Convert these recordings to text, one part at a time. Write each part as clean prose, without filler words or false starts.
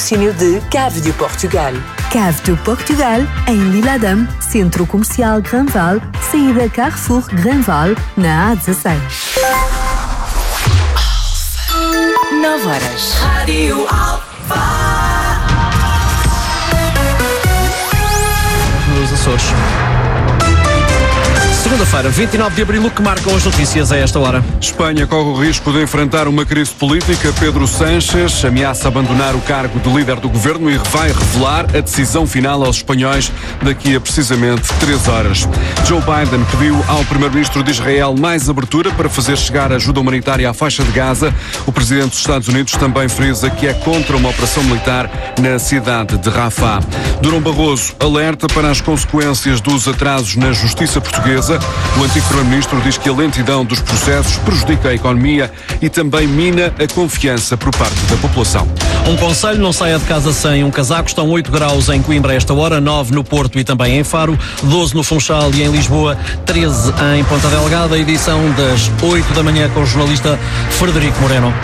patrocínio de Cave do Portugal. Cave do Portugal, em Lille-Adam, Centro Comercial Granval, saída Carrefour Granval, na A16. 9 horas. Rádio Alfa. Nos Açores. Segunda-feira, 29 de abril, o que marcam as notícias a esta hora? Espanha corre o risco de enfrentar uma crise política. Pedro Sánchez ameaça abandonar o cargo de líder do governo e vai revelar a decisão final aos espanhóis daqui a precisamente 3 horas. Joe Biden pediu ao primeiro-ministro de Israel mais abertura para fazer chegar ajuda humanitária à faixa de Gaza. O presidente dos Estados Unidos também frisa que é contra uma operação militar na cidade de Rafah. Durão Barroso alerta para as consequências dos atrasos na justiça portuguesa. O antigo primeiro-ministro diz que a lentidão dos processos prejudica a economia e também mina a confiança por parte da população. Um conselho: não saia de casa sem um casaco. Estão 8 graus em Coimbra a esta hora, 9 no Porto e também em Faro, 12 no Funchal e em Lisboa, 13 em Ponta Delgada. Edição das 8 da manhã com o jornalista Frederico Moreno.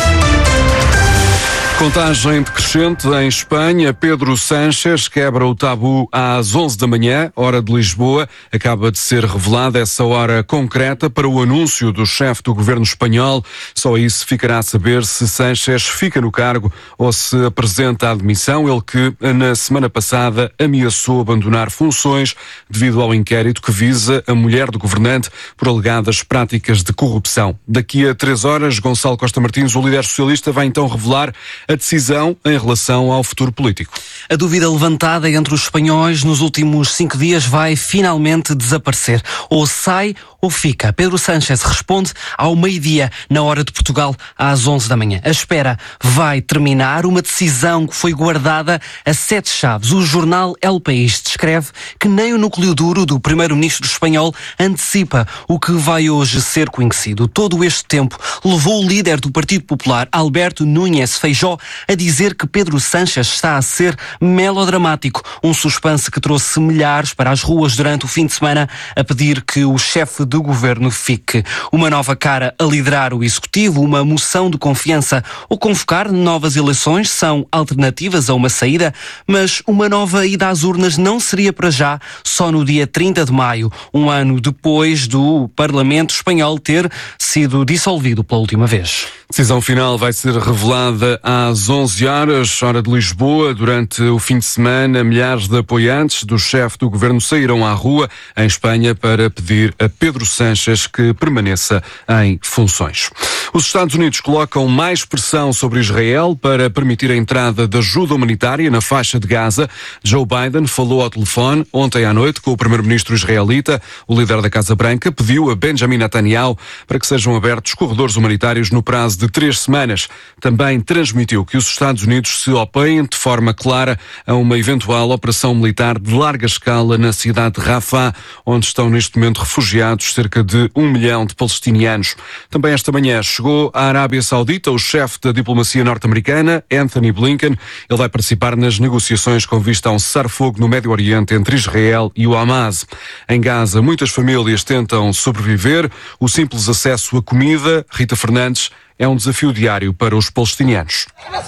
Contagem decrescente em Espanha. Pedro Sánchez quebra o tabu às 11 da manhã, hora de Lisboa. Acaba de ser revelada essa hora concreta para o anúncio do chefe do governo espanhol. Só isso ficará a saber se Sánchez fica no cargo ou se apresenta a admissão. Ele que, na semana passada, ameaçou abandonar funções devido ao inquérito que visa a mulher do governante por alegadas práticas de corrupção. Daqui a 3 horas, Gonçalo Costa Martins, o líder socialista, vai então revelar a decisão em relação ao futuro político. A dúvida levantada entre os espanhóis nos últimos 5 dias vai finalmente desaparecer. Ou sai ou fica. Pedro Sánchez responde ao meio-dia, na hora de Portugal, às 11 da manhã. A espera vai terminar. Uma decisão que foi guardada a 7 chaves. O jornal El País descreve que nem o núcleo duro do primeiro-ministro espanhol antecipa o que vai hoje ser conhecido. Todo este tempo levou o líder do Partido Popular, Alberto Núñez Feijóo, a dizer que Pedro Sánchez está a ser melodramático. Um suspense que trouxe milhares para as ruas durante o fim de semana a pedir que o chefe do governo fique. Uma nova cara a liderar o executivo, uma moção de confiança ou convocar novas eleições são alternativas a uma saída, mas uma nova ida às urnas não seria para já, só no dia 30 de maio, um ano depois do Parlamento espanhol ter sido dissolvido pela última vez. Decisão final vai ser revelada às 11 horas, hora de Lisboa. Durante o fim de semana, milhares de apoiantes do chefe do governo saíram à rua em Espanha para pedir a Pedro Sánchez que permaneça em funções. Os Estados Unidos colocam mais pressão sobre Israel para permitir a entrada de ajuda humanitária na faixa de Gaza. Joe Biden falou ao telefone ontem à noite com o primeiro-ministro israelita. O líder da Casa Branca pediu a Benjamin Netanyahu para que sejam abertos corredores humanitários no prazo de 3 semanas. Também transmitiu que os Estados Unidos se opõem de forma clara a uma eventual operação militar de larga escala na cidade de Rafah, onde estão neste momento refugiados cerca de 1 milhão de palestinianos. Também esta manhã chegou à Arábia Saudita o chefe da diplomacia norte-americana, Anthony Blinken. Ele vai participar nas negociações com vista a um cessar-fogo no Médio Oriente entre Israel e o Hamas. Em Gaza, muitas famílias tentam sobreviver. O simples acesso à comida, Rita Fernandes, é um desafio diário para os palestinianos.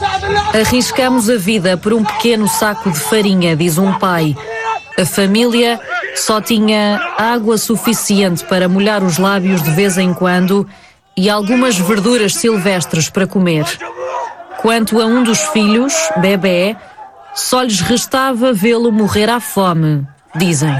Arriscamos a vida por um pequeno saco de farinha, diz um pai. A família só tinha água suficiente para molhar os lábios de vez em quando e algumas verduras silvestres para comer. Quanto a um dos filhos, bebé, só lhes restava vê-lo morrer à fome, dizem.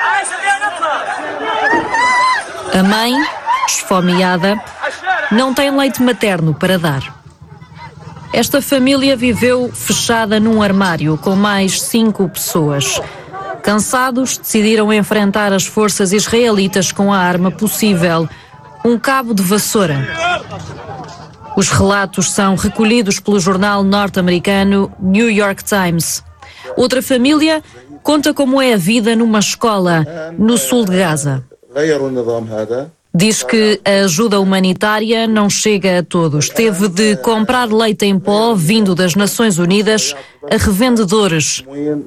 A mãe, esfomeada, não tem leite materno para dar. Esta família viveu fechada num armário com mais 5 pessoas. Cansados, decidiram enfrentar as forças israelitas com a arma possível, um cabo de vassoura. Os relatos são recolhidos pelo jornal norte-americano New York Times. Outra família conta como é a vida numa escola no sul de Gaza. Diz que a ajuda humanitária não chega a todos. Teve de comprar leite em pó vindo das Nações Unidas a revendedores.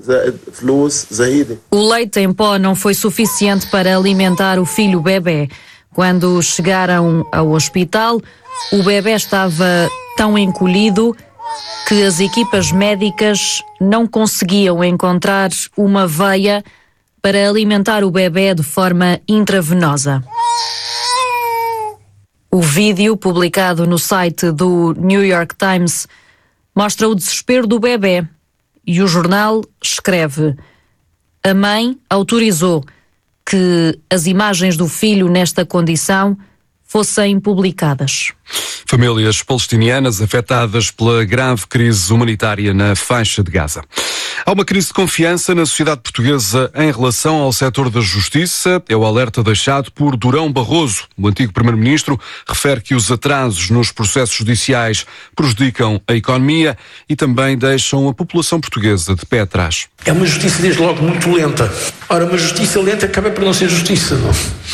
O leite em pó não foi suficiente para alimentar o filho bebé. Quando chegaram ao hospital, o bebé estava tão encolhido que as equipas médicas não conseguiam encontrar uma veia para alimentar o bebê de forma intravenosa. O vídeo, publicado no site do New York Times, mostra o desespero do bebê e o jornal escreve: a mãe autorizou que as imagens do filho nesta condição fossem publicadas. Famílias palestinianas afetadas pela grave crise humanitária na faixa de Gaza. Há uma crise de confiança na sociedade portuguesa em relação ao setor da justiça. É o alerta deixado por Durão Barroso. O antigo primeiro-ministro refere que os atrasos nos processos judiciais prejudicam a economia e também deixam a população portuguesa de pé atrás. É uma justiça desde logo muito lenta. Ora, uma justiça lenta acaba por não ser justiça, não?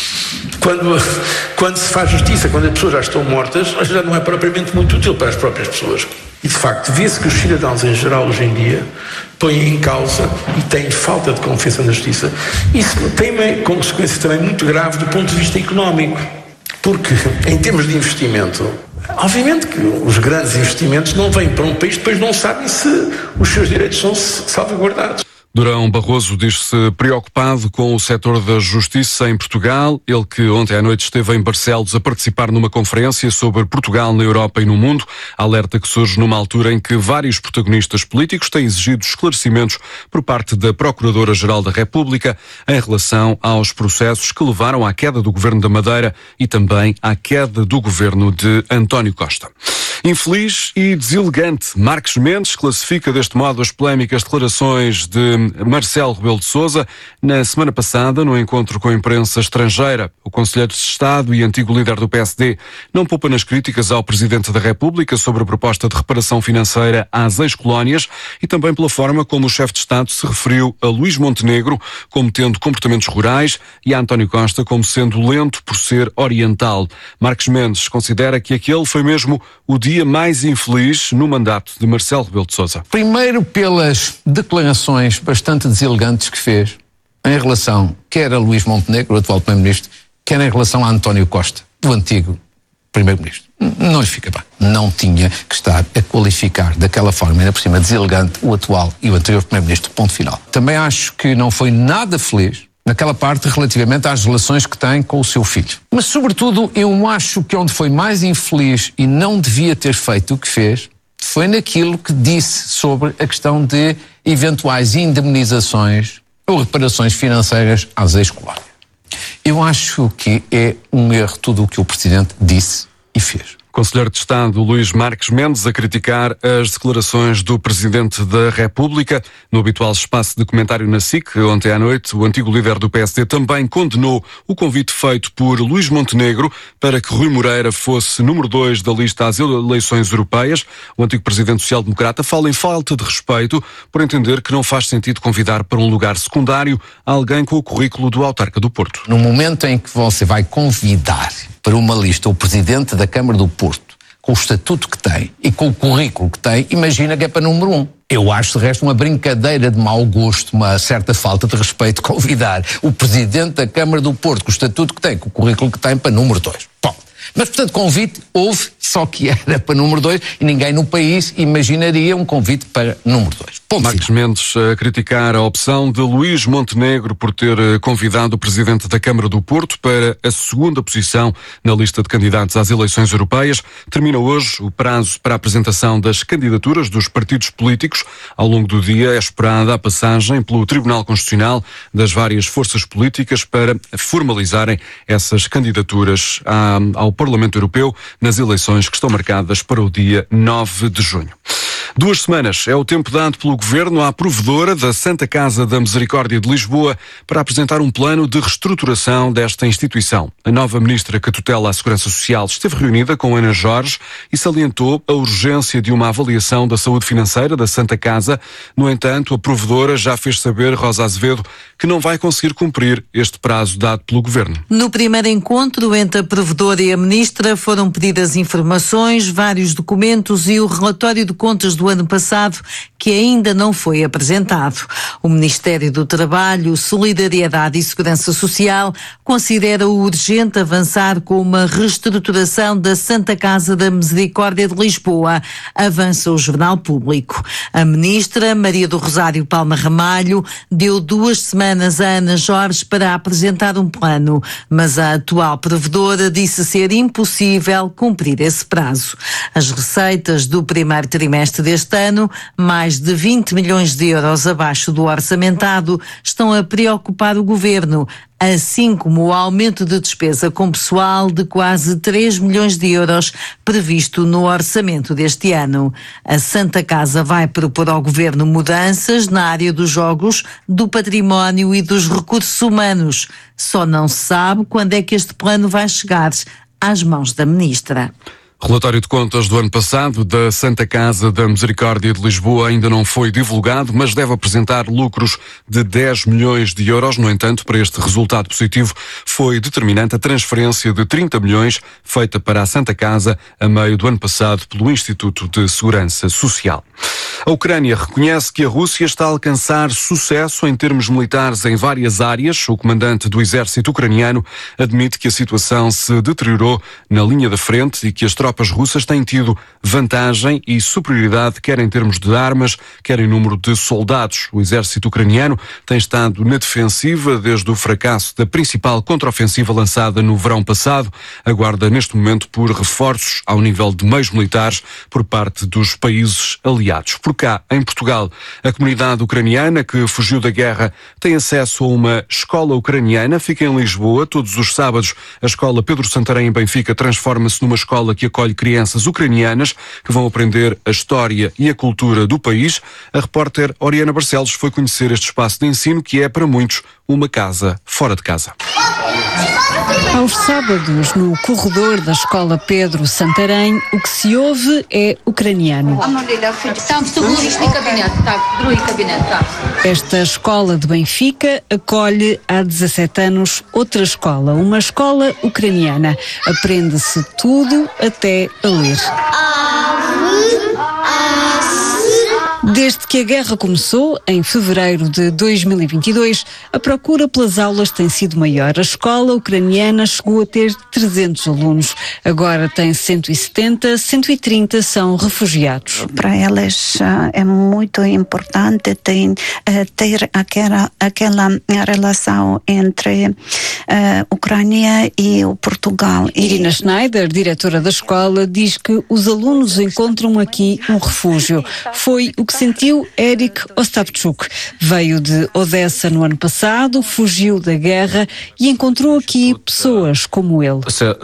Quando se faz justiça, quando as pessoas já estão mortas, já não é propriamente muito útil para as próprias pessoas. E, de facto, vê-se que os cidadãos em geral, hoje em dia, põem em causa e têm falta de confiança na justiça. Isso tem uma consequência também muito grave do ponto de vista económico. Porque, em termos de investimento, obviamente que os grandes investimentos não vêm para um país, depois não sabem se os seus direitos são salvaguardados. Durão Barroso diz-se preocupado com o setor da justiça em Portugal. Ele que ontem à noite esteve em Barcelos a participar numa conferência sobre Portugal na Europa e no mundo. Alerta que surge numa altura em que vários protagonistas políticos têm exigido esclarecimentos por parte da Procuradora-Geral da República em relação aos processos que levaram à queda do Governo da Madeira e também à queda do Governo de António Costa. Infeliz e deselegante, Marques Mendes classifica deste modo as polémicas declarações de Marcelo Rebelo de Sousa na semana passada, no encontro com a imprensa estrangeira. O Conselheiro de Estado e antigo líder do PSD não poupa nas críticas ao Presidente da República sobre a proposta de reparação financeira às ex-colónias e também pela forma como o chefe de Estado se referiu a Luís Montenegro como tendo comportamentos rurais e a António Costa como sendo lento por ser oriental. Marques Mendes considera que aquele foi mesmo o dia mais infeliz no mandato de Marcelo Rebelo de Sousa. Primeiro pelas declarações bastante deselegantes que fez em relação quer a Luís Montenegro, o atual Primeiro-Ministro, quer em relação a António Costa, o antigo Primeiro-Ministro. Não lhe fica bem. Não tinha que estar a qualificar daquela forma, ainda por cima deselegante, o atual e o anterior Primeiro-Ministro, ponto final. Também acho que não foi nada feliz naquela parte relativamente às relações que tem com o seu filho. Mas, sobretudo, eu acho que onde foi mais infeliz e não devia ter feito o que fez foi naquilo que disse sobre a questão de eventuais indemnizações ou reparações financeiras às ex-colónias. Eu acho que é um erro tudo o que o Presidente disse e fez. Conselheiro de Estado Luís Marques Mendes a criticar as declarações do Presidente da República. No habitual espaço de comentário na SIC, ontem à noite, o antigo líder do PSD também condenou o convite feito por Luís Montenegro para que Rui Moreira fosse número 2 da lista às eleições europeias. O antigo Presidente Social-Democrata fala em falta de respeito por entender que não faz sentido convidar para um lugar secundário alguém com o currículo do autarca do Porto. No momento em que você vai convidar para uma lista o Presidente da Câmara do Porto, com o estatuto que tem e com o currículo que tem, imagina que é para número 1. Eu acho, de resto, uma brincadeira de mau gosto, uma certa falta de respeito convidar o Presidente da Câmara do Porto, com o estatuto que tem, com o currículo que tem, para número 2. Bom, mas, portanto, convite houve, só que era para número 2 e ninguém no país imaginaria um convite para número 2. Marques Mendes a criticar a opção de Luís Montenegro por ter convidado o Presidente da Câmara do Porto para a segunda posição na lista de candidatos às eleições europeias. Termina hoje o prazo para a apresentação das candidaturas dos partidos políticos. Ao longo do dia é esperada a passagem pelo Tribunal Constitucional das várias forças políticas para formalizarem essas candidaturas ao Parlamento Europeu nas eleições que estão marcadas para o dia 9 de junho. 2 semanas é o tempo dado pelo Governo à provedora da Santa Casa da Misericórdia de Lisboa para apresentar um plano de reestruturação desta instituição. A nova ministra que tutela a Segurança Social esteve reunida com Ana Jorge e salientou a urgência de uma avaliação da saúde financeira da Santa Casa. No entanto, a provedora já fez saber, Rosa Azevedo, que não vai conseguir cumprir este prazo dado pelo Governo. No primeiro encontro entre a provedora e a ministra foram pedidas informações, vários documentos e o relatório de contas contas do ano passado, que ainda não foi apresentado. O Ministério do Trabalho, Solidariedade e Segurança Social considera urgente avançar com uma reestruturação da Santa Casa da Misericórdia de Lisboa, avança o Jornal Público. A ministra Maria do Rosário Palma Ramalho deu 2 semanas a Ana Jorge para apresentar um plano, mas a atual provedora disse ser impossível cumprir esse prazo. As receitas do primeiro trimestre deste ano, mais de 20 milhões de euros abaixo do orçamentado, estão a preocupar o governo, assim como o aumento de despesa com pessoal de quase 3 milhões de euros previsto no orçamento deste ano. A Santa Casa vai propor ao governo mudanças na área dos jogos, do património e dos recursos humanos. Só não se sabe quando é que este plano vai chegar às mãos da ministra. Relatório de contas do ano passado da Santa Casa da Misericórdia de Lisboa ainda não foi divulgado, mas deve apresentar lucros de 10 milhões de euros. No entanto, para este resultado positivo, foi determinante a transferência de 30 milhões feita para a Santa Casa a meio do ano passado pelo Instituto de Segurança Social. A Ucrânia reconhece que a Rússia está a alcançar sucesso em termos militares em várias áreas. O comandante do exército ucraniano admite que a situação se deteriorou na linha da frente e que as tropas russas têm tido vantagem e superioridade, quer em termos de armas, quer em número de soldados. O exército ucraniano tem estado na defensiva desde o fracasso da principal contraofensiva lançada no verão passado. Aguarda neste momento por reforços ao nível de meios militares por parte dos países aliados. Por cá, em Portugal, a comunidade ucraniana que fugiu da guerra tem acesso a uma escola ucraniana. Fica em Lisboa todos os sábados. A escola Pedro Santarém em Benfica transforma-se numa escola que acolhe crianças ucranianas que vão aprender a história e a cultura do país. A repórter Oriana Barcelos foi conhecer este espaço de ensino que é, para muitos, uma casa fora de casa. Aos sábados, no corredor da escola Pedro Santarém, o que se ouve é ucraniano. Esta escola de Benfica acolhe há 17 anos outra escola, uma escola ucraniana. Aprende-se tudo até a ler. Desde que a guerra começou, em fevereiro de 2022, a procura pelas aulas tem sido maior. A escola ucraniana chegou a ter 300 alunos. Agora tem 170, 130 são refugiados. Para eles é muito importante ter aquela relação entre a Ucrânia e o Portugal. Irina Schneider, diretora da escola, diz que os alunos encontram aqui um refúgio. Foi o que sentiu Eric Ostapchuk. Veio de Odessa no ano passado, fugiu da guerra e encontrou aqui pessoas como ele.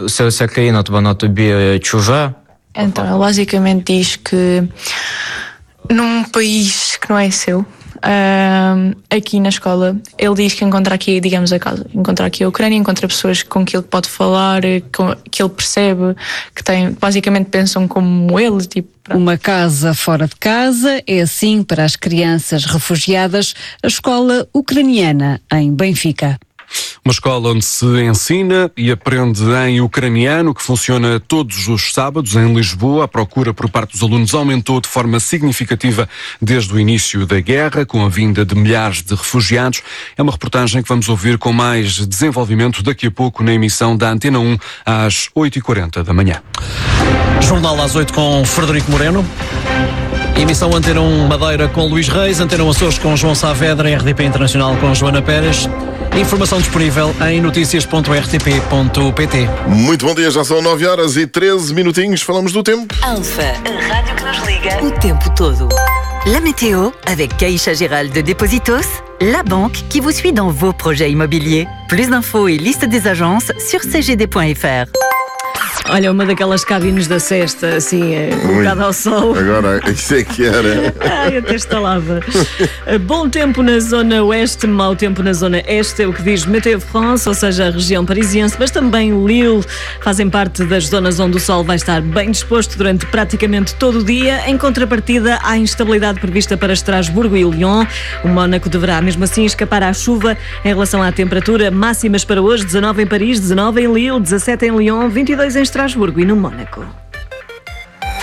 Então, ele basicamente diz que num país que não é seu, aqui na escola, ele diz que encontra aqui, digamos, a casa, encontra aqui a Ucrânia, encontra pessoas com que ele pode falar, que ele percebe, que basicamente pensam como ele, tipo. Uma casa fora de casa é assim para as crianças refugiadas, a escola ucraniana em Benfica. Uma escola onde se ensina e aprende em ucraniano, que funciona todos os sábados em Lisboa. A procura por parte dos alunos aumentou de forma significativa desde o início da guerra, com a vinda de milhares de refugiados. É uma reportagem que vamos ouvir com mais desenvolvimento daqui a pouco na emissão da Antena 1 às 8h40 da manhã. Jornal às 8 com Frederico Moreno. Emissão Antena 1 Madeira com Luís Reis, Antena 1 Açores com João Saavedra, RDP Internacional com Joana Pérez. Informação disponível em noticias.rtp.pt. Muito bom dia, já são 9h13. Falamos do tempo. Alpha, a rádio que nos liga o tempo todo. La météo avec Caixa Geral de Dépôsitos, la banque qui vous suit dans vos projets immobiliers. Plus d'infos et liste des agences sur cgd.fr. Olha, uma daquelas cabines da sexta, assim, um bocado ao sol. Agora, isso é que era. Ai, até estalava. Bom tempo na zona oeste, mau tempo na zona este, é o que diz Météo France, ou seja, a região parisiense, mas também Lille fazem parte das zonas onde o sol vai estar bem disposto durante praticamente todo o dia. Em contrapartida, há instabilidade prevista para Estrasburgo e Lyon. O Mónaco deverá, mesmo assim, escapar à chuva. Em relação à temperatura, máximas para hoje, 19 em Paris, 19 em Lille, 17 em Lyon, 22 em Estrasburgo e no Mónaco.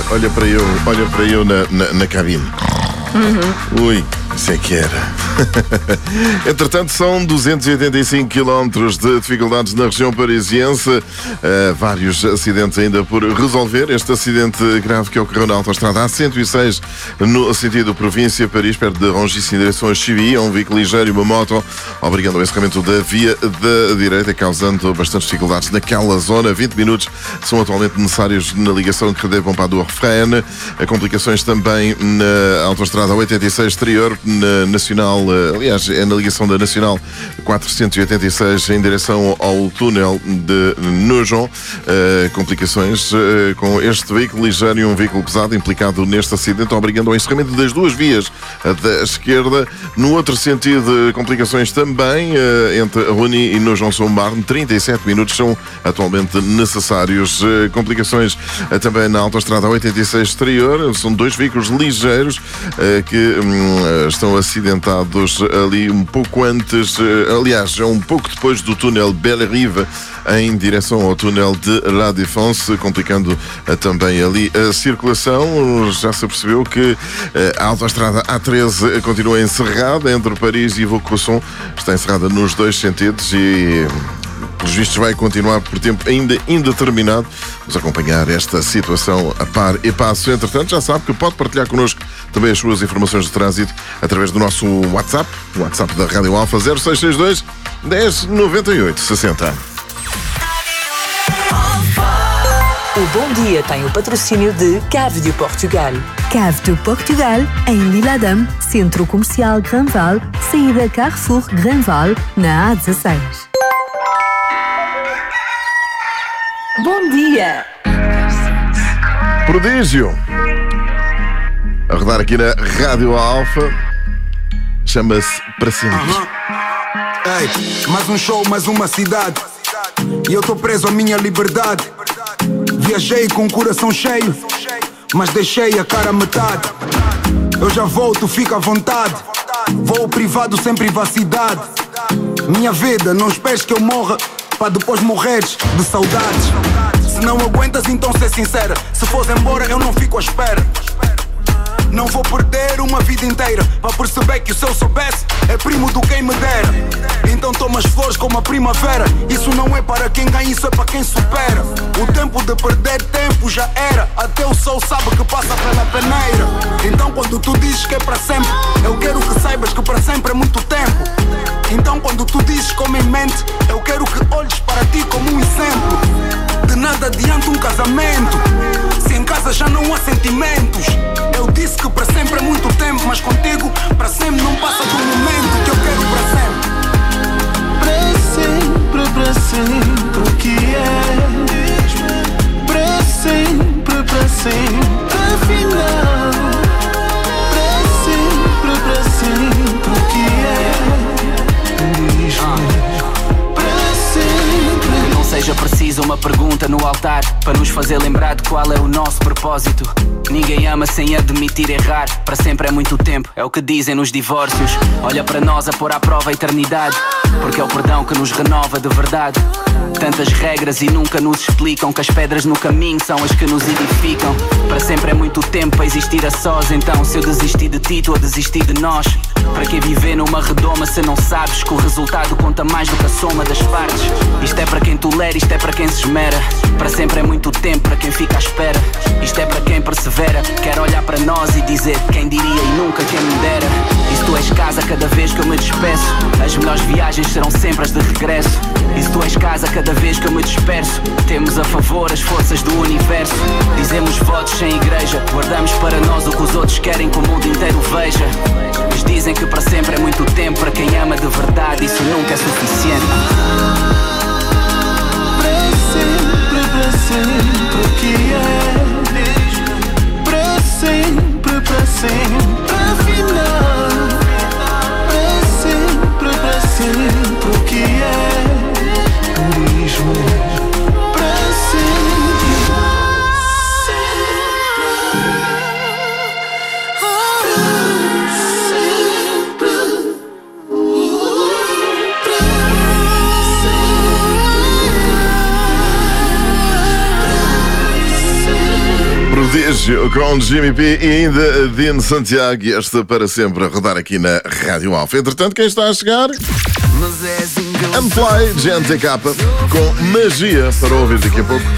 olha para eu na cabine. Ui, isso é que era. Entretanto, são 285 quilómetros de dificuldades na região parisiense. Vários acidentes ainda por resolver. Este acidente grave que ocorreu na autoestrada A106 no sentido província Paris, perto de Rungis, em direção a Chivy, um veículo ligeiro e uma moto, obrigando ao encerramento da via da direita, causando bastantes dificuldades naquela zona. 20 minutos são atualmente necessários na ligação que devam para a Pompadour-Refrain. Complicações também na autoestrada A86 exterior, na Nacional, aliás, é na ligação da Nacional 486 em direção ao túnel de Nogent. Complicações com este veículo ligeiro e um veículo pesado implicado neste acidente, obrigando ao encerramento das duas vias da esquerda. No outro sentido, complicações também entre Rony e Nogent-sur-Marne. 37 minutos são atualmente necessários. Complicações também na autoestrada 86 exterior. São dois veículos ligeiros que estão acidentados ali um pouco antes, aliás, um pouco depois do túnel Belle-Rive, em direção ao túnel de La Défense, complicando também ali a circulação. Já se percebeu que a autoestrada A13 continua encerrada entre Paris e Vaucresson. Está encerrada nos dois sentidos e, pelos vistos, vai continuar por tempo ainda indeterminado. Vamos acompanhar esta situação a par e passo. Entretanto, já sabe que pode partilhar connosco também as suas informações de trânsito através do nosso WhatsApp, o WhatsApp da Rádio Alfa, 0662 10 98 60. O Bom Dia tem o patrocínio de Cave de Portugal. Cave de Portugal, em Lille-Adam, Centro Comercial Granval, saída Carrefour Granval, na A16. Bom dia! Prodígio! A rodar aqui na Rádio Alfa, chama-se Para Sempre. Ei, mais um show, mais uma cidade, e eu tô preso à minha liberdade. Viajei com o coração cheio, mas deixei a cara a metade. Eu já volto, fica à vontade. Voo privado sem privacidade. Minha vida, não esperes que eu morra para depois morreres de saudades. Se não aguentas, então ser sincera. Se fores embora, eu não fico à espera. Não vou perder uma vida inteira para perceber que o se eu soubesse é primo do quem me dera. Então toma as flores como a primavera. Isso não é para quem ganha, isso é para quem supera. O tempo de perder tempo já era. Até o sol sabe que passa pela peneira. Então quando tu dizes que é para sempre, eu quero que saibas que para sempre é muito tempo. Então quando tu dizes como em mente, eu quero que olhes para ti como um exemplo. De nada adianta um casamento se em casa já não há sentimentos. Eu disse que para sempre é muito tempo, mas contigo para sempre não passa do momento que eu quero para sempre. Para sempre, o que é? Para sempre, afinal. Para sempre, o que é? Diz-me. Não seja preciso uma pergunta no altar para nos fazer lembrar de qual é o nosso propósito. Ninguém ama sem admitir errar. Para sempre é muito tempo, é o que dizem nos divórcios. Olha para nós a pôr à prova a eternidade, porque é o perdão que nos renova de verdade. Tantas regras e nunca nos explicam que as pedras no caminho são as que nos edificam. Para sempre é muito tempo a existir a sós. Então se eu desistir de ti, tu a desistir de nós. Para que viver numa redoma se não sabes que o resultado conta mais do que a soma das partes? Isto é para quem tolera, isto é para quem se esmera. Para sempre é muito tempo para quem fica à espera. Isto é para quem persevera, quer olhar para nós e dizer quem diria e nunca quem me dera. E se tu és casa cada vez que eu me despeço, as melhores viagens serão sempre as de regresso. E se tu és casa cada vez que eu me disperso, temos a favor as forças do universo. Dizemos votos sem igreja, guardamos para nós o que os outros querem que o mundo inteiro veja. Eles dizem que para sempre é muito tempo, para quem ama de verdade isso nunca é suficiente. Para sempre, o que é? Para sempre, afinal. Para sempre, o que é? Diz-me. Sempre. Prodígio com Jimmy P e ainda Dino Santiago, e esta para sempre a rodar aqui na Rádio Alfa. Entretanto, quem está a chegar? Amplay GNTK com Magia para ouvir daqui a pouco.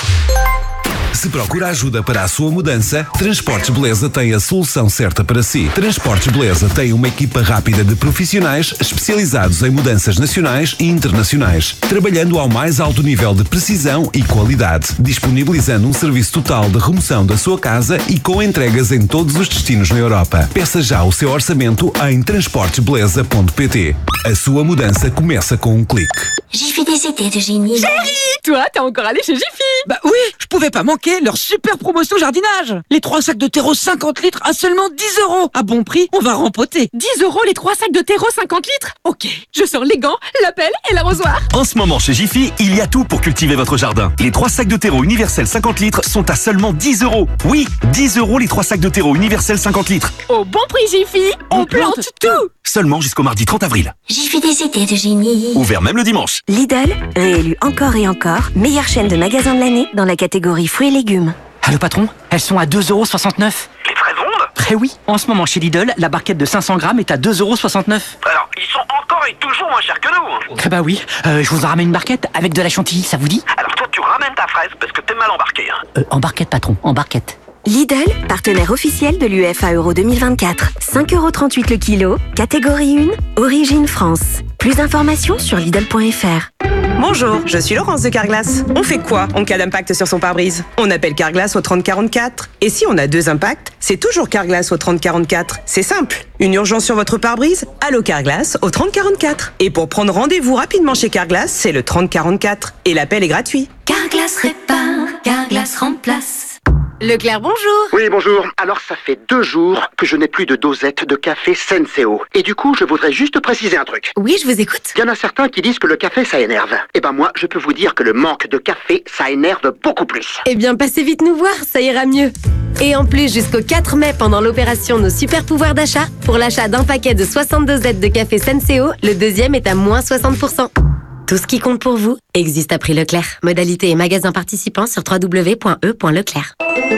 Se procura ajuda para a sua mudança, Transportes Beleza tem a solução certa para si. Transportes Beleza tem uma equipa rápida de profissionais especializados em mudanças nacionais e internacionais, trabalhando ao mais alto nível de precisão e qualidade, disponibilizando um serviço total de remoção da sua casa e com entregas em todos os destinos na Europa. Peça já o seu orçamento em transportesbeleza.pt. A sua mudança começa com um clique. Jiffy des idées de génie. Chérie, toi, t'es encore allé chez Jiffy? Bah oui, je pouvais pas manquer leur super promotion jardinage. Les 3 sacs de terreau 50 litres à seulement 10 €. À bon prix, on va rempoter. 10 € les 3 sacs de terreau 50 litres? Ok, je sors les gants, la pelle et l'arrosoir. En ce moment, chez Jiffy, il y a tout pour cultiver votre jardin. Les 3 sacs de terreau universel 50 litres sont à seulement 10 €. Oui, 10 € les 3 sacs de terreau universel 50 litres. Au bon prix Jiffy, on plante tout. Seulement jusqu'au mardi 30 avril. Jiffy des idées de génie. Ouvert même le dimanche. Lidl, réélu encore et encore, meilleure chaîne de magasins de l'année dans la catégorie fruits et légumes. Allô patron, elles sont à 2,69 €. Les vraies ondes? Eh oui, en ce moment chez Lidl, la barquette de 500 grammes est à 2,69 €. Alors, ils sont encore et toujours moins chers que nous. Eh bah oui, je vous en ramène une barquette avec de la chantilly, ça vous dit? Alors toi, tu ramènes ta fraise parce que t'es mal embarqué. En barquette patron, en barquette. Lidl, partenaire officiel de l'UEFA Euro 2024. 5,38 € le kilo, catégorie 1, origine France. Plus d'informations sur Lidl.fr. Bonjour, je suis Laurence de Carglass. On fait quoi en cas d'impact sur son pare-brise? On appelle Carglass au 3044. Et si on a 2 impacts, c'est toujours Carglass au 3044. C'est simple. Une urgence sur votre pare-brise? Allô Carglass au 3044. Et pour prendre rendez-vous rapidement chez Carglass, c'est le 3044. Et l'appel est gratuit. Carglass répare, Carglass remplace. Leclerc, bonjour. Oui, bonjour. Alors, ça fait 2 jours que je n'ai plus de dosette de café Senseo. Et du coup, je voudrais juste préciser un truc. Oui, je vous écoute. Il y en a certains qui disent que le café, ça énerve. Eh ben moi, je peux vous dire que le manque de café, ça énerve beaucoup plus. Eh bien, passez vite nous voir, ça ira mieux. Et en plus, jusqu'au 4 mai, pendant l'opération Nos Super Pouvoirs d'achat, pour l'achat d'un paquet de 60 dosettes de café Senseo, le deuxième est à moins 60%. Tout ce qui compte pour vous existe à prix Leclerc. Modalité et magasin participants sur www.e.leclerc.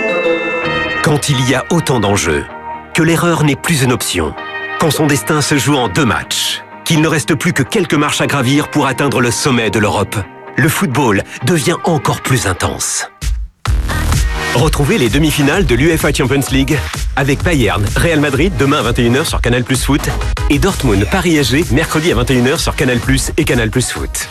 Quand il y a autant d'enjeux, que l'erreur n'est plus une option, quand son destin se joue en 2 matchs, qu'il ne reste plus que quelques marches à gravir pour atteindre le sommet de l'Europe, le football devient encore plus intense. Retrouvez les demi-finales de l'UEFA Champions League avec Bayern, Real Madrid demain à 21 h sur Canal+ Foot et Dortmund, Paris SG mercredi à 21 h sur Canal+ et Canal+ Foot.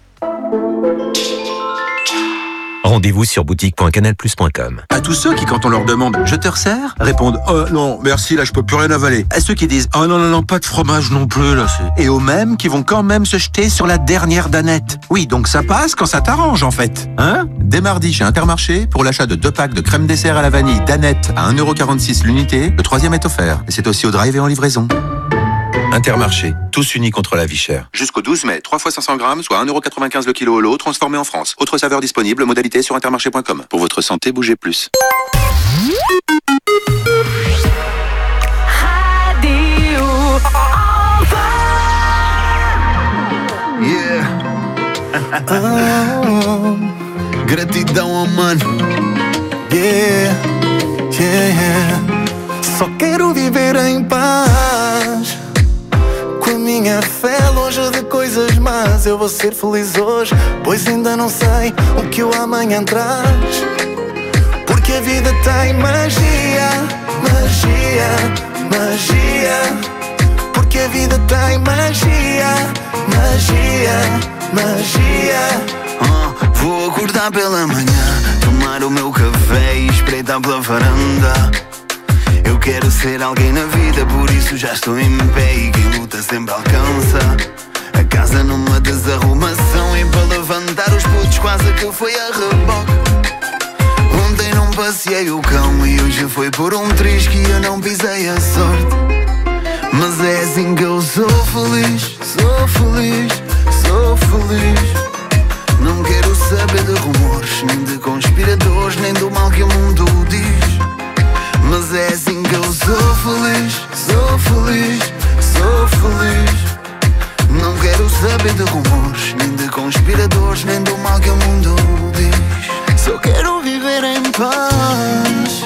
Rendez-vous sur boutique.canalplus.com. À tous ceux qui, quand on leur demande « Je te resserre ?» répondent « Oh non, merci, là je peux plus rien avaler ». À ceux qui disent « Oh non, non, non, pas de fromage non plus, là c'est... » Et aux mêmes qui vont quand même se jeter sur la dernière danette. Oui, donc ça passe quand ça t'arrange en fait. Hein ? Dès mardi chez Intermarché, pour l'achat de 2 packs de crème dessert à la vanille Danette à 1,46 € l'unité, le 3e est offert. Et c'est aussi au drive et en livraison. Intermarché, tous unis contre la vie chère. Jusqu'au 12 mai, 3 fois 500 grammes, soit 1,95 € le kilo au lot, transformé en France. Autre saveur disponible, modalité sur intermarché.com. Pour votre santé, bougez plus. Yeah. Gratidão, mano. Yeah, yeah. Só quero viver em paz. Com a minha fé longe de coisas más. Eu vou ser feliz hoje, pois ainda não sei o que o amanhã traz. Porque a vida tem magia, magia, magia. Porque a vida tem magia, magia, magia. Vou acordar pela manhã, tomar o meu café e espreitar pela varanda. Eu quero ser alguém na vida, por isso já estou em pé. E quem luta sempre alcança. A casa numa desarrumação, e para levantar os putos quase que foi a reboque. Ontem não passei o cão e hoje foi por um triz que eu não pisei a sorte. Mas é assim que eu sou feliz, sou feliz, sou feliz. Não quero saber de rumores, nem de conspiradores, nem do mal que o mundo diz. Mas é assim que eu sou feliz, sou feliz, sou feliz. Não quero saber de rumores, nem de conspiradores, nem do mal que o mundo diz. Só quero viver em paz.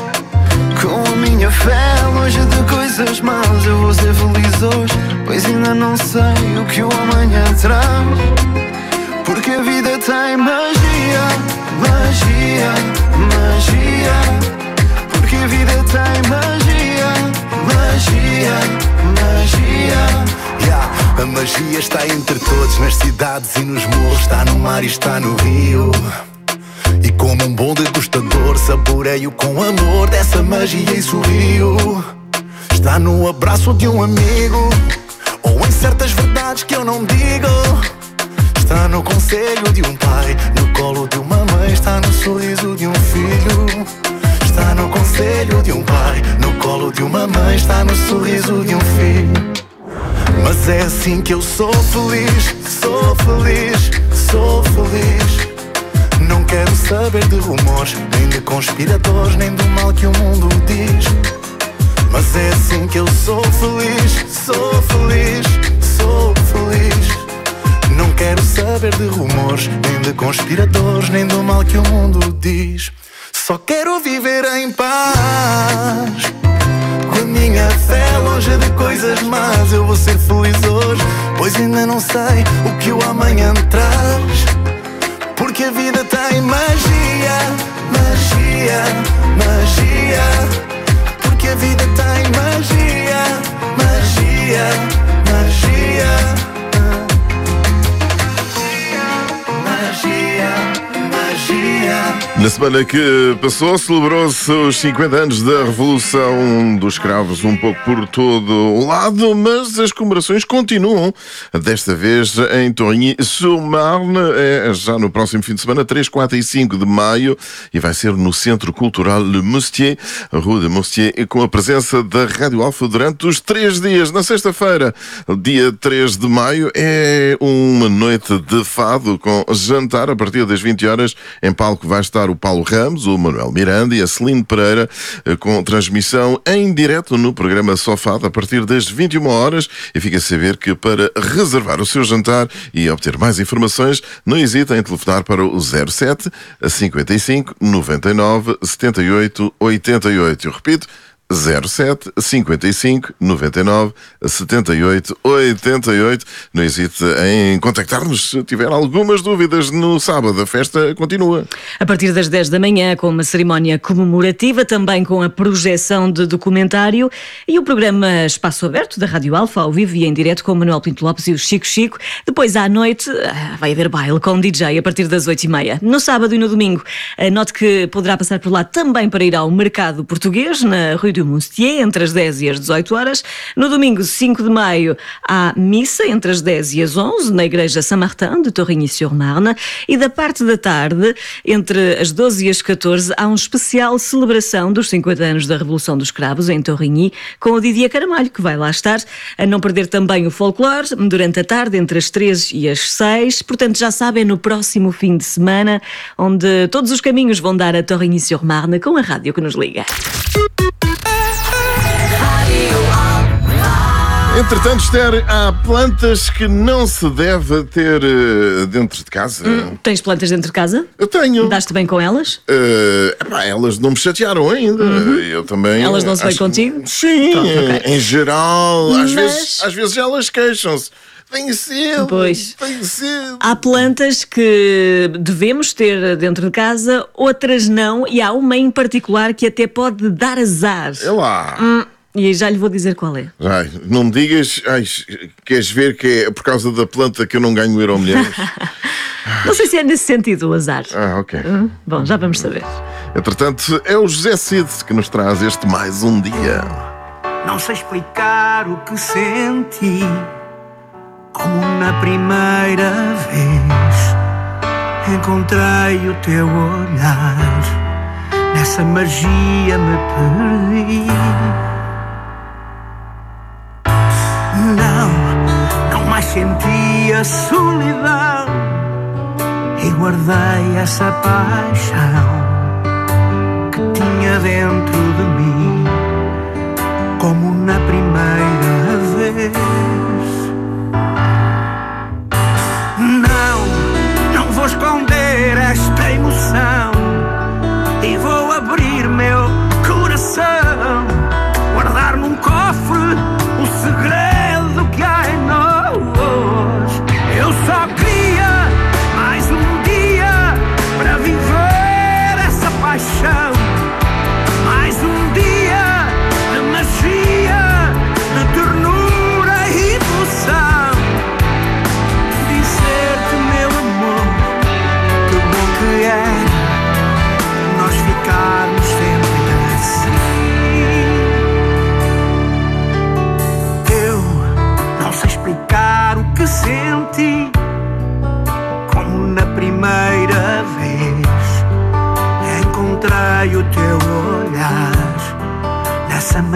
eu vou ser feliz hoje, pois ainda não sei o que o amanhã traz. Porque a vida tem magia, magia, magia. Porque a vida tem magia, magia, magia. Yeah. A magia está entre todos, nas cidades e nos morros. Está no mar e está no rio. E como um bom degustador, saboreio com amor dessa magia e sorrio. Está no abraço de um amigo, ou em certas verdades que eu não digo. Está no conselho de um pai, no colo de uma mãe. Está no sorriso de um filho. Está no conselho de um pai, no colo de uma mãe. Está no sorriso de um filho. Mas é assim que eu sou feliz, sou feliz, sou feliz. Não quero saber de rumores, nem de conspiradores, nem do mal que o mundo diz. Mas é assim que eu sou feliz, sou feliz, sou feliz. Não quero saber de rumores, nem de conspiradores, nem do mal que o mundo diz. Só quero viver em paz, com a minha fé longe de coisas más. Eu vou ser feliz hoje, pois ainda não sei o que o amanhã traz. Porque a vida tem magia, magia, magia. Porque a vida tem magia, magia, magia. Magia, magia. Na semana que passou, celebrou-se os 50 anos da Revolução dos Escravos, um pouco por todo o lado, mas as comemorações continuam, desta vez em Torigny-sur-Marne, já no próximo fim de semana, 3, 4 e 5 de maio, e vai ser no Centro Cultural Le Moustier, Rue de Moustier, com a presença da Rádio Alfa durante os 3 dias. Na sexta-feira, dia 3 de maio, é uma noite de fado com jantar a partir das 20 horas. Em palco vai estar o Paulo Ramos, o Manuel Miranda e a Celine Pereira, com transmissão em direto no programa Sofado a partir das 21 horas. E fica a saber que para reservar o seu jantar e obter mais informações, não hesitem em telefonar para o 07 55 99 78 88. Eu repito, 07 55 99 78 88. Não hesite em contactar-nos se tiver algumas dúvidas. No sábado a festa continua a partir das 10 da manhã, com uma cerimónia comemorativa, também com a projeção de documentário e o programa Espaço Aberto da Rádio Alfa, ao vivo e em direto, com o Manuel Pinto Lopes e o Chico Chico. Depois à noite vai haver baile com DJ a partir das 8h30. No sábado e no domingo, note que poderá passar por lá também para ir ao Mercado Português, na Rue do Moustier, entre as 10 e as 18 horas. No domingo, 5 de maio, há missa entre as 10 e as 11, na Igreja Saint-Martin de Torigny-sur-Marne. E da parte da tarde, entre as 12 e as 14, há um especial celebração dos 50 anos da Revolução dos Escravos em Torigny, com o Didier Caramalho, que vai lá estar. A não perder também o folclore, durante a tarde, entre as 3 e as 6. Portanto, já sabem, no próximo fim de semana, onde todos os caminhos vão dar a Torigny-sur-Marne, com a rádio que nos liga. Entretanto, Esther, há plantas que não se deve ter dentro de casa. Tens plantas dentro de casa? Eu tenho. Daste bem com elas? Elas não me chatearam ainda. Eu também. Elas não se bem contigo? Sim, pronto, okay. Em geral. Mas... Às vezes elas queixam-se. Vem cedo, pois. Vem cedo. Há plantas que devemos ter dentro de casa, outras não, e há uma em particular que até pode dar azar. É lá. E já lhe vou dizer qual é. Ai, não me digas, queres ver que é por causa da planta que eu não ganho Euromilhões? Não sei se é nesse sentido o azar. Ok. Bom, já vamos saber. Entretanto, é o José Cid que nos traz este mais um dia. Não sei explicar o que senti, como na primeira vez encontrei o teu olhar, nessa magia me perdi. Não mais senti a solidão e guardei essa paixão que tinha dentro de mim, como na primeira vez. Não vou esconder esta emoção e vou abrir meu coração, guardar num cofre o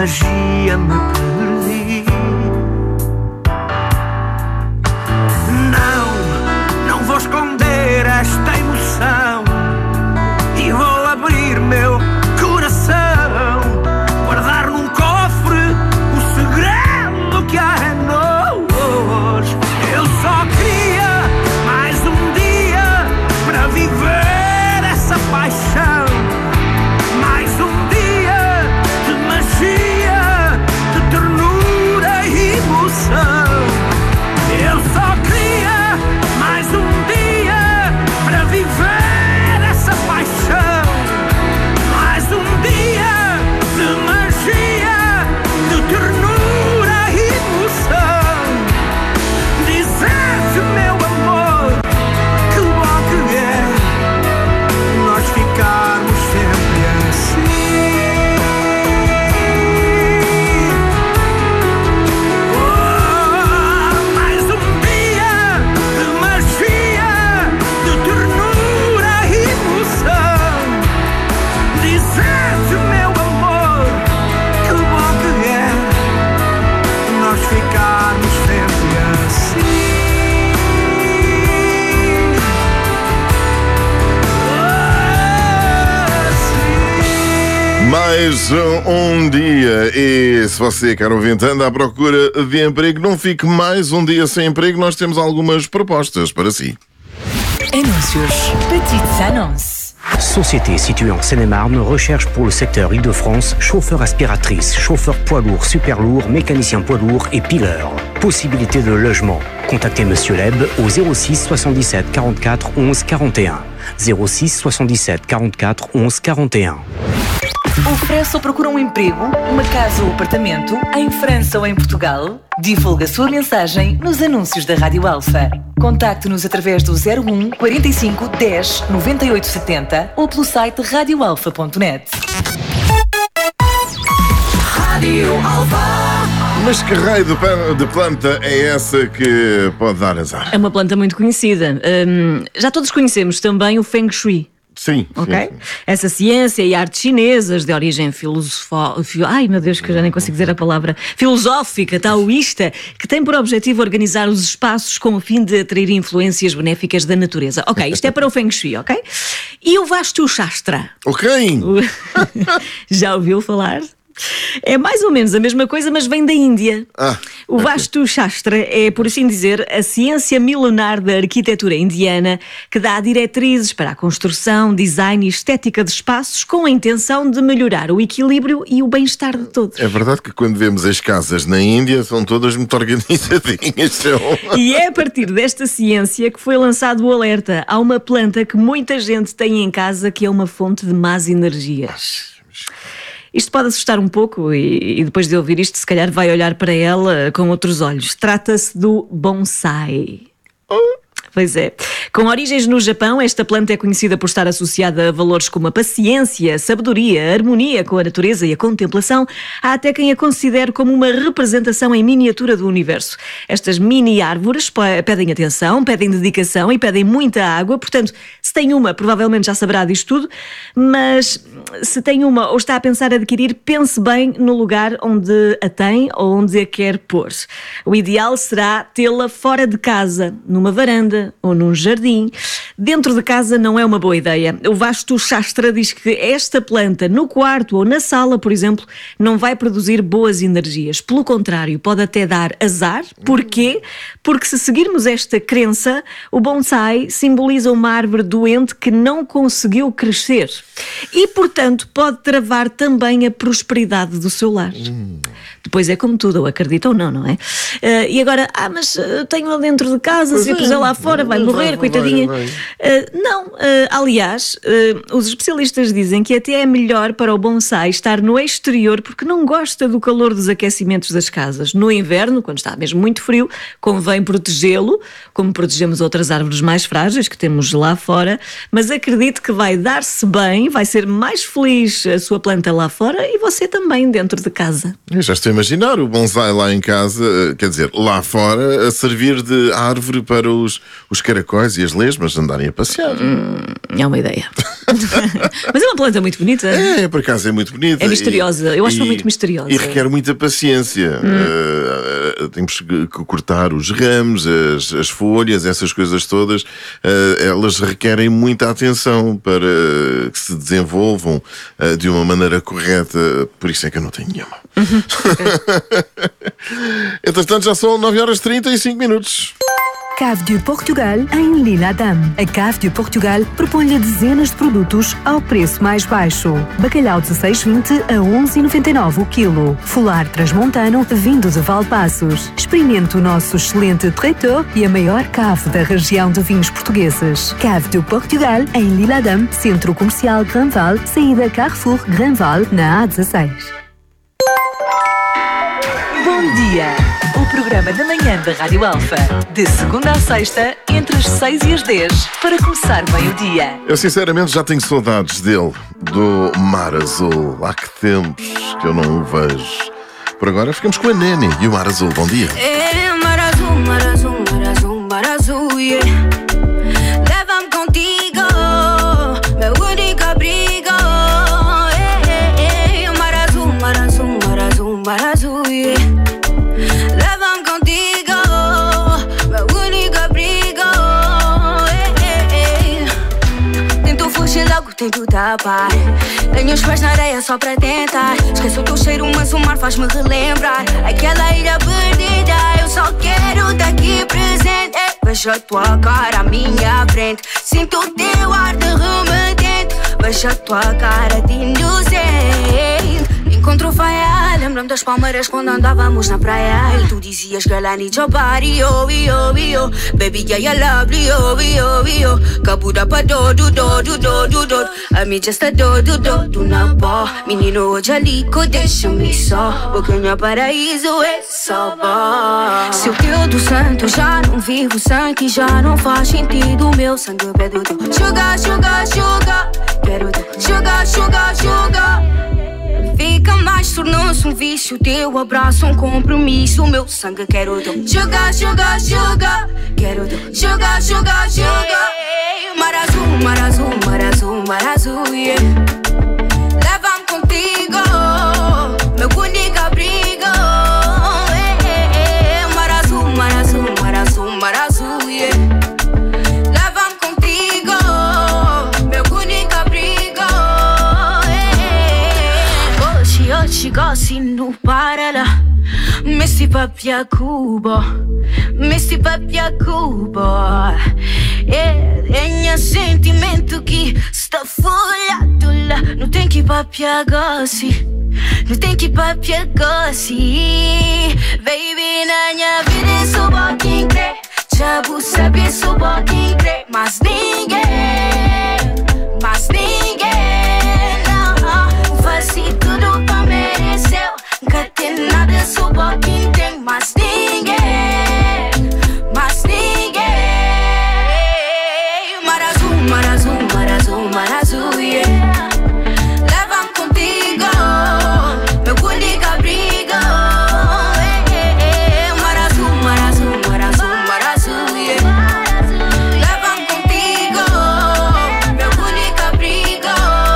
magia me perdi. Não vou esconder esta emoção e vou abrir meu coração, guardar num cofre o segredo que há em nós. Eu só queria mais um dia para viver essa paixão, mais um dia de magia, de ternura e emoção. Eu só queria mais um dia para viver essa paixão, mais um dia de magia, de ternura e emoção. Dizer-te, meu amor, que bom que é nós ficarmos sempre assim. Oh, mais um dia de magia, de ternura e emoção. Dizer-te, meu amor, que bom que é nós ficarmos sempre assim. Mais um dia. E se você, caro ouvinte, anda à procura de emprego, não fique mais um dia sem emprego. Nós temos algumas propostas para si. Anúncios. Petites annonces. Société située en Seine-et-Marne recherche pour le secteur Île-de-France chauffeur aspiratrice, chauffeur poids lourd, super lourd, mécanicien poids lourd et pileur. Possibilité de logement. Contactez Monsieur Leb au 06 77 44 11 41. 06 77 44 11 41. Oferece ou procura um emprego, uma casa ou apartamento, em França ou em Portugal? Divulgue a sua mensagem nos anúncios da Rádio Alfa. Contacte-nos através do 01 45 10 98 70 ou pelo site radioalfa.net. Rádio Alfa. Mas que raio de planta é essa que pode dar azar? É uma planta muito conhecida. Já todos conhecemos também o Feng Shui. Sim, ok? sim. Essa ciência e artes chinesas de origem ai meu Deus, que eu já nem consigo dizer a palavra, filosófica, taoísta, que tem por objetivo organizar os espaços com o fim de atrair influências benéficas da natureza. Ok, isto é para o Feng Shui, ok? E o Vastu Shastra? Ok. Já ouviu falar? É mais ou menos a mesma coisa, mas vem da Índia. O Vastu Shastra é, por assim dizer, a ciência milenar da arquitetura indiana que dá diretrizes para a construção, design e estética de espaços com a intenção de melhorar o equilíbrio e o bem-estar de todos. É verdade que quando vemos as casas na Índia são todas muito organizadinhas. E é a partir desta ciência que foi lançado o alerta. Há uma planta que muita gente tem em casa que é uma fonte de más energias. Isto pode assustar um pouco e depois de ouvir isto, se calhar vai olhar para ela com outros olhos. Trata-se do bonsai. Pois é. Com origens no Japão, esta planta é conhecida por estar associada a valores como a paciência, a sabedoria, a harmonia com a natureza e a contemplação. Há até quem a considere como uma representação em miniatura do universo. Estas mini árvores pedem atenção, pedem dedicação e pedem muita água. Portanto, se tem uma, provavelmente já saberá disto tudo, mas se tem uma ou está a pensar adquirir, pense bem no lugar onde a tem ou onde a quer pôr. O ideal será tê-la fora de casa, numa varanda ou num jardim. Dentro de casa não é uma boa ideia. O Vastu Shastra diz que esta planta no quarto ou na sala, por exemplo, não vai produzir boas energias. Pelo contrário, pode até dar azar. Porquê? Porque se seguirmos esta crença, o bonsai simboliza uma árvore doente que não conseguiu crescer e, portanto, pode travar também a prosperidade do seu lar. Depois é como tudo, ou acredita ou não, não é? E agora, mas tenho-a dentro de casa, se a puser lá fora vai morrer, coitadinha. Aliás, os especialistas dizem que até é melhor para o bonsai estar no exterior porque não gosta do calor dos aquecimentos das casas. No inverno, quando está mesmo muito frio, convém protegê-lo, como protegemos outras árvores mais frágeis que temos lá fora. fora, mas acredite que vai dar-se bem, vai ser mais feliz a sua planta lá fora e você também dentro de casa. Eu já estou a imaginar o bonsai lá em casa, quer dizer, lá fora, a servir de árvore para os caracóis e as lesmas andarem a passear. É uma ideia. Mas é uma planta muito bonita. É, por acaso é muito bonita. É misteriosa, eu acho muito misteriosa. E requer muita paciência. Temos que cortar os ramos, as folhas, essas coisas todas. Elas requerem muita atenção para que se desenvolvam de uma maneira correta. Por isso é que eu não tenho nenhuma. Entretanto, já são 9h35. Cave de Portugal em Lille-Adam. A Cave de Portugal propõe-lhe dezenas de produtos ao preço mais baixo. Bacalhau 16,20 a 11,99 o quilo. Folar transmontano vindo de Valpaços. Experimente o nosso excelente traitor e a maior cave da região de vinhos portugueses. Cave de Portugal em Lille-Adam, Centro Comercial Granval, saída Carrefour Granval, na A16. Bom dia! O programa da manhã da Rádio Alfa. De segunda à sexta, entre as 6 e as 10, para começar bem o dia. Eu sinceramente já tenho saudades dele, do Mar Azul. Há que tempos que eu não o vejo. Por agora ficamos com a Nene e o Mar Azul. Bom dia. É Mar Azul, Mar Azul, Mar Azul, Mar Azul, yeah. Leva-me contigo, meu único abrigo. Mar Azul, Mar Azul, Mar Azul, Mar Azul, yeah. Leva-me contigo, meu único abrigo. Tento fugir logo, tento tapar. Tenho os pés na areia só para tentar. Esqueço o teu cheiro, mas o mar faz-me relembrar aquela ilha perdida. Eu só quero daqui presente. Vejo a tua cara à minha frente. Sinto o teu ar de remetente. Vejo a tua cara de inocente. Encontro faia, lembro-me das palmeiras quando andávamos na praia. E tu dizias, girl, I need your body, oh, oh, oh. Baby, yeah, you're lovely, oh, oh, oh. Kabuda pa do, do, do, do, do, do, do. A mim just a do, do, do, do na pó. Menino, hoje alico, deixa-me só. Porque o meu paraíso é só pó. Se o teu do santo já não vivo sangue, já não faz sentido. Meu sangue pede o teu sugar, sugar, sugar. Quero teu sugar, sugar, sugar. Fica mais, tornou-se um vício. Teu abraço, um compromisso. Meu sangue quero teu sugar, sugar, sugar. Quero teu sugar, sugar, sugar. Mar azul, mar azul, mar azul, mar azul, yeah. Leva-me contigo, meu único abrigo. Mar azul, mar azul, mar azul, mar azul, yeah. Leva-me contigo, meu único abrigo. Hoje gosto no parala. Messi papia Cuba, Messi papia Cuba. Tenha sentimento que está folhado lá. Não tem que papia gosse, não tem que papia gosse. Baby, na minha vida é só quem crê. Já vou saber só quem crê. Mas ninguém, mas ninguém. Não, faço tudo pra merecer. Nunca tem nada, só quem tem. Mas ninguém, mas ninguém. Mar azul, mar azul, mar azul, mar azul, yeah. Leva-me contigo, meu único abrigo. Mar azul, mar azul, mar azul, mar azul, yeah. Leva-me contigo, meu único abrigo.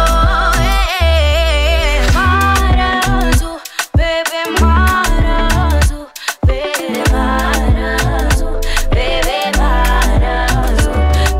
Mar azul, bebê, mar azul, bebê, mar azul, bebê, mar azul.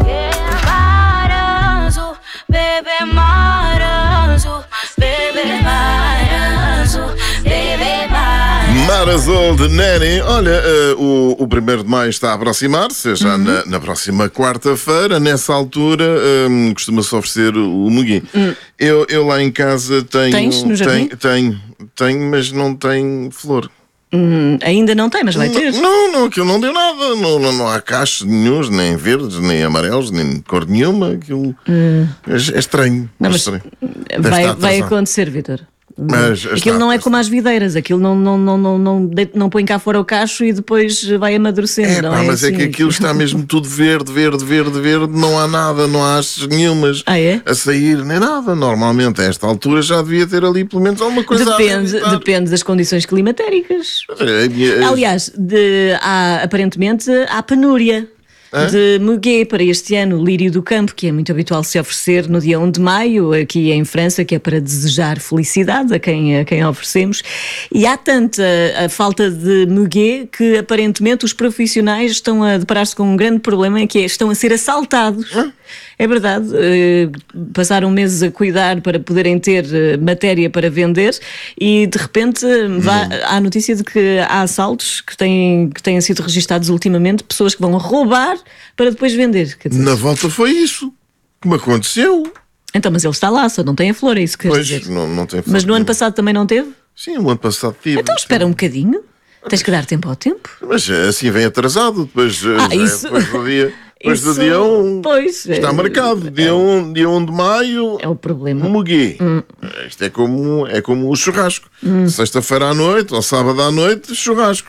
Mar azul, bebê, mar azul, bebê, mar azul, bebê, Mar Azul de Nene. Olha, o 1º de maio está a aproximar-se, já na próxima quarta-feira. Nessa altura, costuma-se oferecer o muguim. Eu lá em casa tenho... Tens no jardim? Tenho, mas não tem flor. Ainda não tem, mas vai ter. Não, aquilo não deu nada. Não há cachos nenhuns, nem verdes, nem amarelos, nem cor nenhuma. Aquilo é estranho. Não, mas estranho. vai acontecer, Vítor. Aquilo não é como as videiras, aquilo não põe cá fora o cacho e depois vai amadurecendo. Mas é que aquilo está mesmo tudo verde, não há nada, não há hastes nenhumas a sair, nem nada. Normalmente a esta altura já devia ter ali pelo menos alguma coisa Depende das condições climatéricas. Aliás, aparentemente há penúria de muguê para este ano, lírio do campo, que é muito habitual se oferecer no dia 1 de maio, aqui em França, que é para desejar felicidade a quem oferecemos. E há tanta a falta de muguê que aparentemente os profissionais estão a deparar-se com um grande problema, que estão a ser assaltados. É verdade, passaram meses a cuidar para poderem ter matéria para vender e de repente há a notícia de que há assaltos que têm sido registados ultimamente, pessoas que vão roubar para depois vender. Quer dizer, na volta foi isso que me aconteceu. Então, mas ele está lá, só não tem a flor, é isso que queres dizer? Não tem flor. Mas no ano passado também não teve? Sim, no ano passado tive. Então espera um bocadinho, tens que dar tempo ao tempo. Mas assim vem atrasado, depois do dia 1 está marcado, dia 1 de maio é o problema. Muguê. Isto é como o churrasco. Sexta-feira à noite ou sábado à noite, churrasco.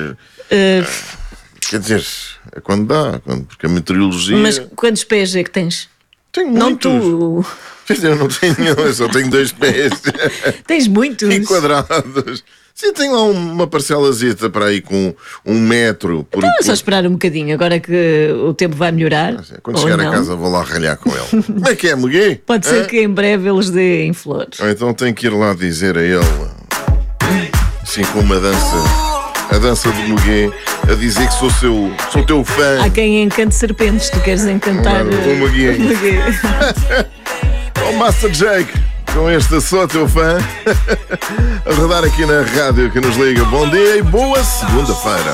Quer dizer, é quando dá, porque a meteorologia. Mas quantos pés é que tens? Tenho não muitos. Tu. Eu não tenho nenhum, eu só tenho 2 pés. Tens muitos. E quadrados. Sim, tenho lá uma parcelazita para aí com 1 metro. Então é só esperar um bocadinho, agora que o tempo vai melhorar. Quando chegar a casa vou lá ralhar com ele. Como é que é, Muguê? Pode ser que em breve eles deem flores. Ou então tenho que ir lá dizer a ele, assim com uma dança, a dança do Muguê, a dizer que sou teu fã. Há quem encante serpentes, tu queres encantar o Muguê. O Master Jake. Com este Sou Teu Fã a rodar aqui na rádio que nos liga. Bom dia e boa segunda-feira.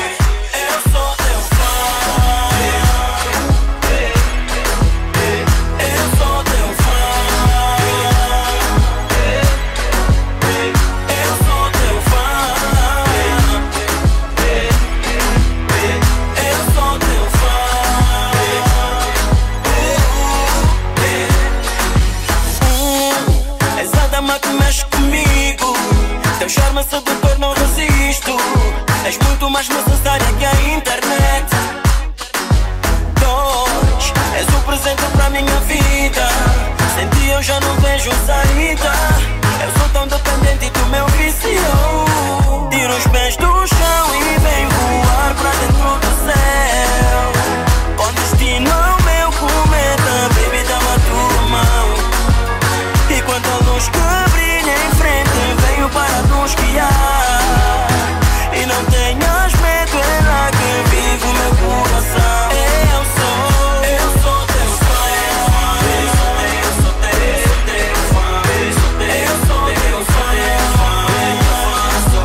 Charme sedutor, não resisto. És muito mais necessária que a internet. 2, és o presente para minha vida. Sem ti eu já não vejo saída. Eu sou tão dependente do meu vício. Tiro os pés do chão e venho voar para dentro do céu. Com destino ao meu cometa, baby, dá-me a tua mão. E quando a luz que brilha em frente venho para nos guiar. E não tenhas medo, é lá que vive o meu coração. Eu sou teu fã. Eu sou teu fã. Eu sou teu fã.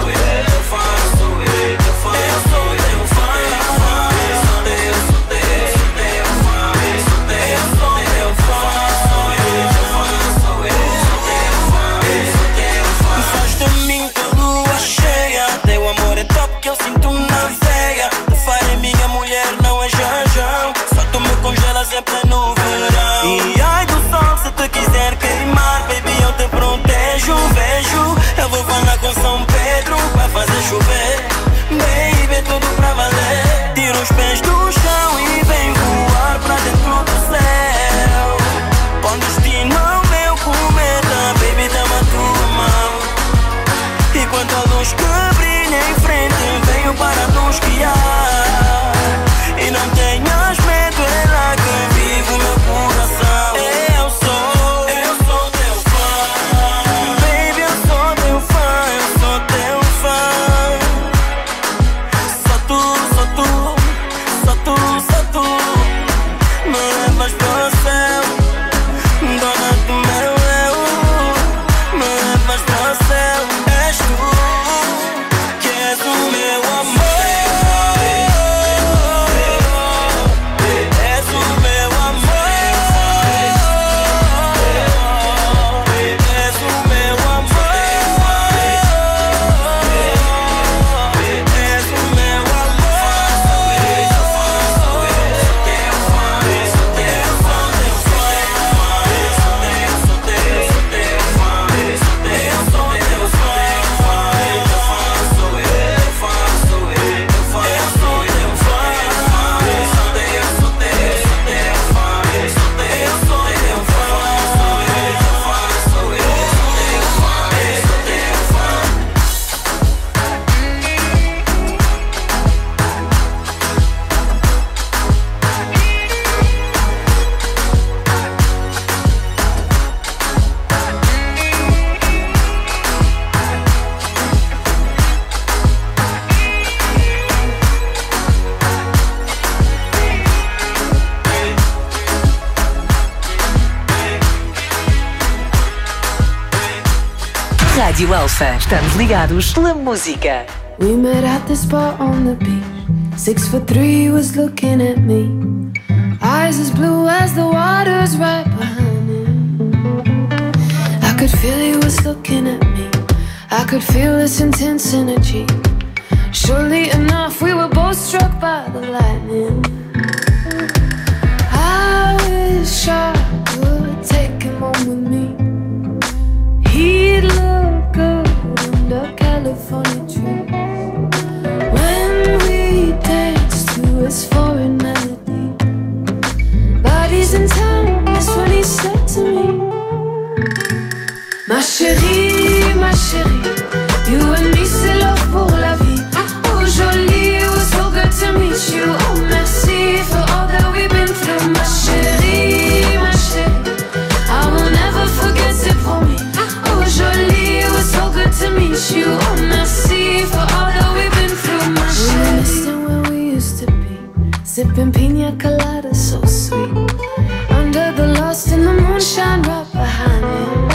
Rádio Alfa. Estamos ligados pela música. We met at the spot on the beach. 6'3" was looking at me. Eyes as blue as the water's right behind him. I could feel he was looking at me. I could feel this intense energy. Surely enough, we were both struck by the lightning. I wish I could take him home with me. He'd look good under California trees. When we danced to his foreign melody. Bodies in time, that's when he said to me, ma chérie, you and me c'est love pour la vie. Oh jolie, it was so good to meet you. Oh merci for all that we've been through. Ma chérie, I will never forget, c'est promis. Oh jolie, it was so good to meet you. Oh merci for all that we've been through. Ma chérie, we're missing where we used to be. Sipping pina colada, so sweet. Under the lost in the moonshine right behind me.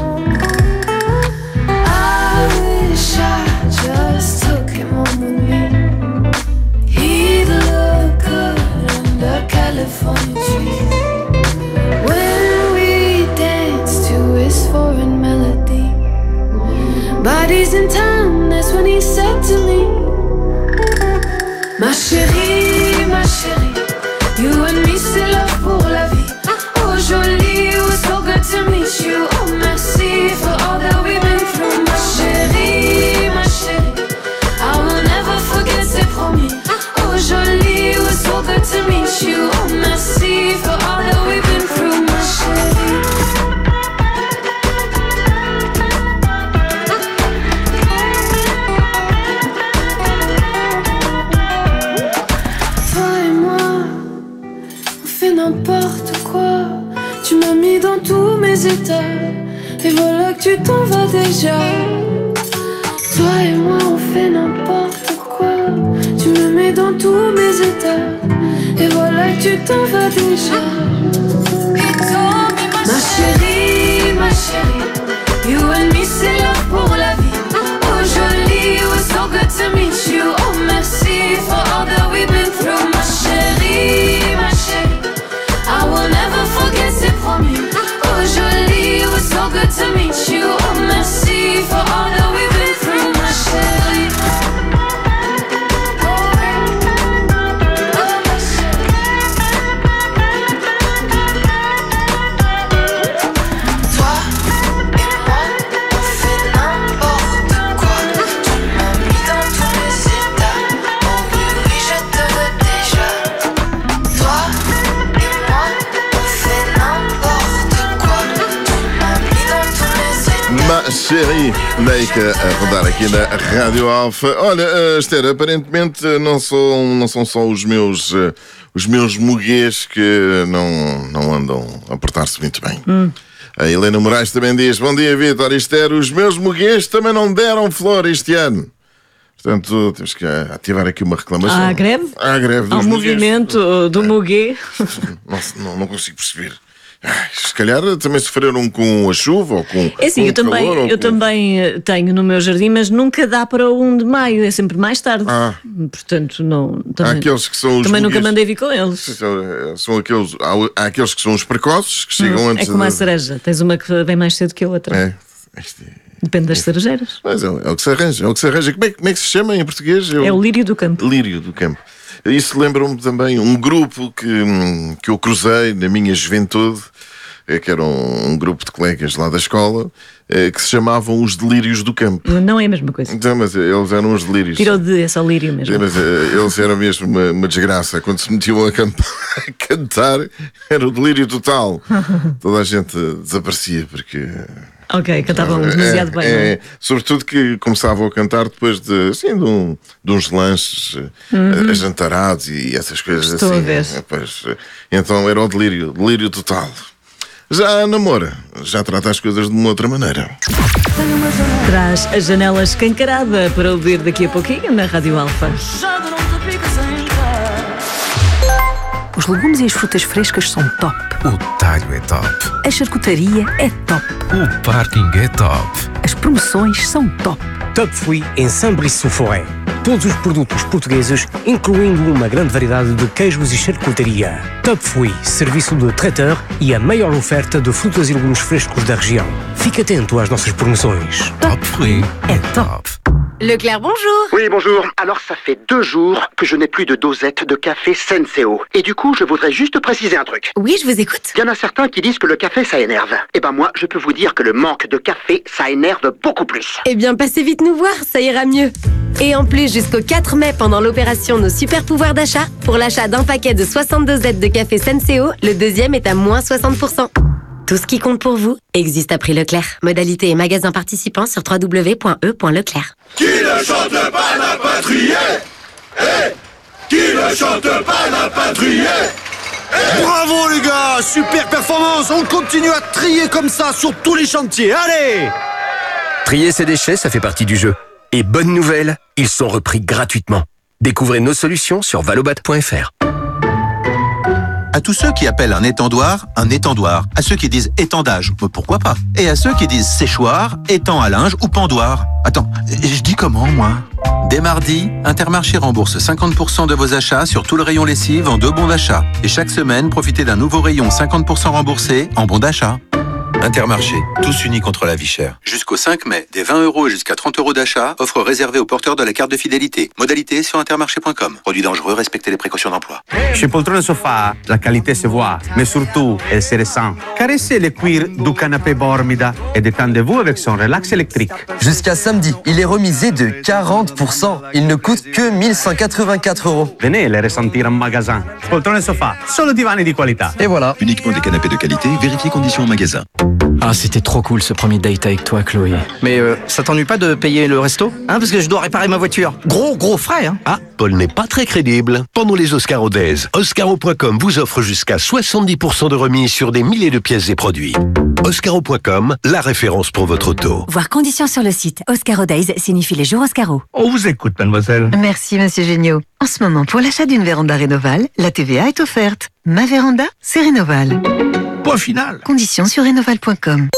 I just took him home with me. He'd look good under California trees. When we danced to his foreign melody. Bodies in time, that's when he said to me, ma chérie, you and me c'est love pour la vie. Oh jolie, it was so good to meet you. Oh merci for all that we've been through. Ma chérie, I will never forget, c'est promis. Oh jolie, it was so good to meet you. Oh merci for all that we've been through. Ma chérie. Toi et moi, on fait n'importe quoi. Tu m'as mis dans tous mes états. Et voilà que tu t'en vas déjà. Toi et moi on fait n'importe quoi. Tu me mets dans tous mes états. Et voilà que tu t'en vas déjà. Ma chérie, you and me c'est love pour la vie. Oh jolie, it was so good to meet you. Oh merci for all that we've been through. Ma chérie, I will never forget, c'est promis. Oh jolie, it was so good to meet you. Oh merci for all that we've been through. Ma chérie. Chérie, Neika a rodar aqui na Rádio Alfa. Olha, Esther, aparentemente não são só os meus muguês que não andam a portar-se muito bem. A Helena Moraes também diz: bom dia, Vítor e Esther, os meus muguês também não deram flor este ano. Portanto, temos que ativar aqui uma reclamação. Há greve? Há greve dos muguês. Há um movimento do muguê. Não consigo perceber. Se calhar também sofreram com a chuva ou com eu calor. Eu também tenho no meu jardim, mas nunca dá para o 1 de maio, é sempre mais tarde. Portanto, não. Também, há aqueles que são os também muguês, nunca mandei vir com eles. Há aqueles que são os precoces, que chegam antes. É como a cereja, tens uma que vem mais cedo que a outra. Depende das cerejeiras. Mas é o que se arranja. Como é que se chama em português? É o lírio do campo. Lírio do campo. Isso lembra-me também um grupo que eu cruzei na minha juventude, que era um grupo de colegas lá da escola, que se chamavam os Delírios do Campo. Não é a mesma coisa. Então, mas eles eram os delírios. Tirou de esse lírio mesmo. Mas eles eram mesmo uma desgraça. Quando se metiam a cantar, era o delírio total. Toda a gente desaparecia porque... Ok, cantavam demasiado bem, não é? Sobretudo que começavam a cantar depois de uns lanches ajantarados e essas coisas. Estou assim. a ver. Então era o delírio total. Já a namora, já trata as coisas de uma outra maneira. Traz a janela escancarada para ouvir daqui a pouquinho na Rádio Alfa. Os legumes e as frutas frescas são top. O talho é top. A charcutaria é top. O parking é top. A As promoções são top. Top Fruit em Saint-Brice-sous-Forêt. Todos os produtos portugueses, incluindo uma grande variedade de queijos e charcutaria. Top Fruit, serviço de traiteur e a maior oferta de frutas e legumes frescos da região. Fique atento às nossas promoções. Top Fruit é top. Leclerc, bonjour. Oui, bonjour. Alors, ça fait 2 jours que je n'ai plus de dosette de café Senseo. Et du coup, je voudrais juste préciser un truc. Oui, je vous écoute. Il y en a certains qui disent que le café, ça énerve. Eh ben moi, je peux vous dire que le manque de café, ça énerve beaucoup plus. Eh bien, passez vite nous voir, ça ira mieux. Et en plus, jusqu'au 4 mai, pendant l'opération Nos Super Pouvoirs d'achat, pour l'achat d'un paquet de 62 Z de café Senseo, le deuxième est à moins 60%. Tout ce qui compte pour vous existe à prix Leclerc. Modalité et magasin participants sur www.e.leclerc. Qui ne chante pas n'a pas trié. Qui ne chante pas n'a pas trié. Bravo les gars, super performance. On continue à trier comme ça sur tous les chantiers. Allez! Trier ses déchets, ça fait partie du jeu. Et bonne nouvelle, ils sont repris gratuitement. Découvrez nos solutions sur valobat.fr. À tous ceux qui appellent un étendoir. À ceux qui disent étendage, pourquoi pas. Et à ceux qui disent séchoir, étang à linge ou pendoir. Attends, je dis comment, moi? Dès mardi, Intermarché rembourse 50% de vos achats sur tout le rayon lessive en 2 bons d'achat. Et chaque semaine, profitez d'un nouveau rayon 50% remboursé en bons d'achat. Intermarché, tous unis contre la vie chère. Jusqu'au 5 mai, des 20 € et jusqu'à 30 € d'achat, offre réservée aux porteurs de la carte de fidélité. Modalité sur intermarché.com. Produit dangereux, respectez les précautions d'emploi. Chez Poltrone Sofa, la qualité se voit, mais surtout, elle se ressent. Caressez le cuir du canapé Bormida et détendez-vous avec son relax électrique. Jusqu'à samedi, il est remisé de 40%. Il ne coûte que 1184 €. Venez le ressentir en magasin. Poltrone Sofa, solo divani di qualità. Et voilà. Uniquement des canapés de qualité, vérifiez conditions en magasin. Ah, c'était trop cool ce premier date avec toi, Chloé. Mais ça t'ennuie pas de payer le resto? Hein, parce que je dois réparer ma voiture. Gros frais, hein. Ah, Paul n'est pas très crédible. Pendant les Oscaro Days, Oscaro.com vous offre jusqu'à 70% de remise sur des milliers de pièces et produits. Oscaro.com, la référence pour votre auto. Voir conditions sur le site. Oscaro Days signifie les jours Oscaro. On vous écoute, mademoiselle. Merci, monsieur Géniaud. En ce moment, pour l'achat d'une véranda Rénoval, la TVA est offerte. Ma véranda, c'est Rénoval. Point final. Conditions sur Rénoval.com.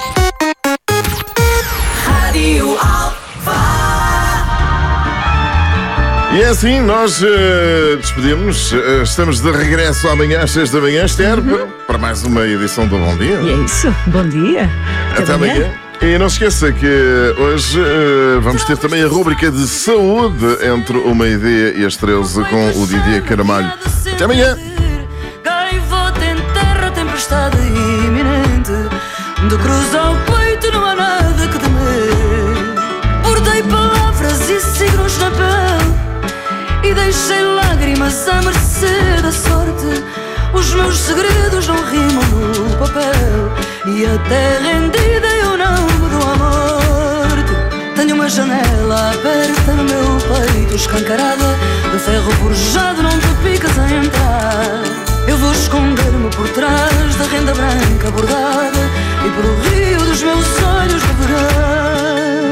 E é assim, nós despedimos. Estamos de regresso amanhã às 6 da manhã, Esther, para mais uma edição do Bom Dia. E é isso. Bom dia. Até amanhã. E não se esqueça que hoje vamos ter também a rúbrica de saúde entre o meio-dia e as 13 com o Didier Caramalho. Até amanhã. Gaivota em terra, tempestade iminente. De cruz ao peito não há nada que temer. Bordei palavras e signos na pele e deixei lágrimas à mercê da sorte. Os meus segredos não rimam no papel e até rendida eu não me dou à morte. Tenho uma janela aberta no meu peito, escancarada, de ferro forjado, não te picas a entrar. Eu vou esconder-me por trás da renda branca bordada e pelo rio dos meus olhos de verão.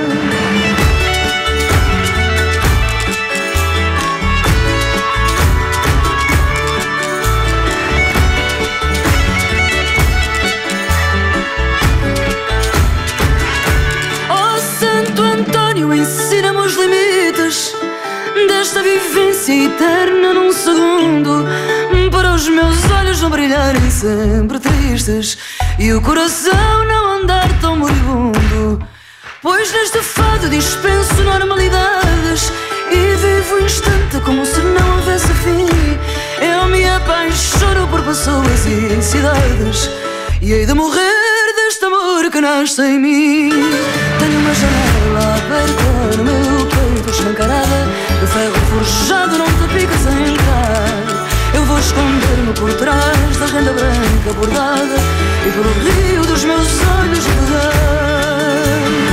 Ensina-me os limites desta vivência eterna num segundo, para os meus olhos não brilharem sempre tristes e o coração não andar tão moribundo. Pois neste fado dispenso normalidades e vivo o instante como se não houvesse fim. Eu me apaixono por pessoas e cidades e hei de morrer deste amor que nasce em mim. Tenho uma janela aberta no meu peito, escancarada, de ferro forjado, não te picas a entrar. Eu vou esconder-me por trás da renda branca bordada e pelo rio dos meus olhos de verão.